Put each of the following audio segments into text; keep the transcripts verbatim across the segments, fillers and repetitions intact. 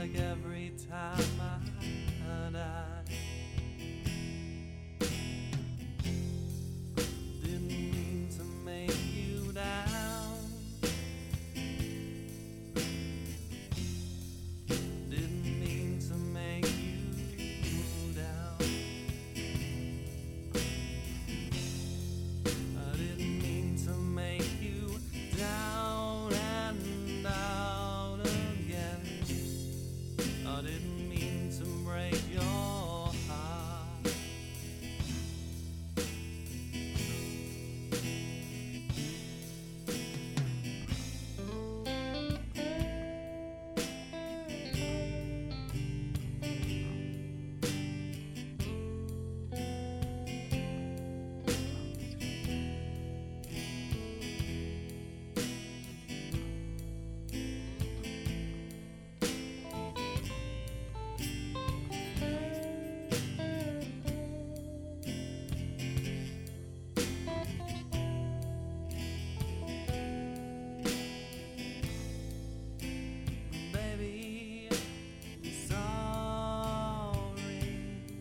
like every time I die. Didn't mean to make you down. Didn't mean to make you down. I didn't mean to make you down and out again. I didn't mean to break your heart. Baby, I'm sorry,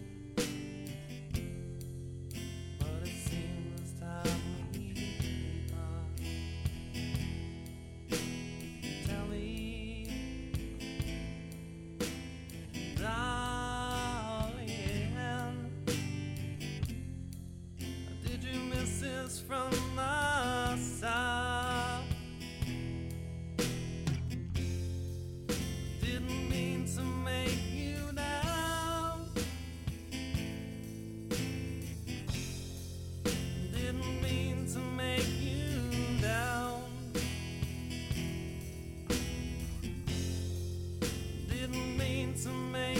but it seems this time we part. Tell me, darling, did you miss this from my side? Didn't mean to make you down. Didn't mean to make you down. Didn't mean to make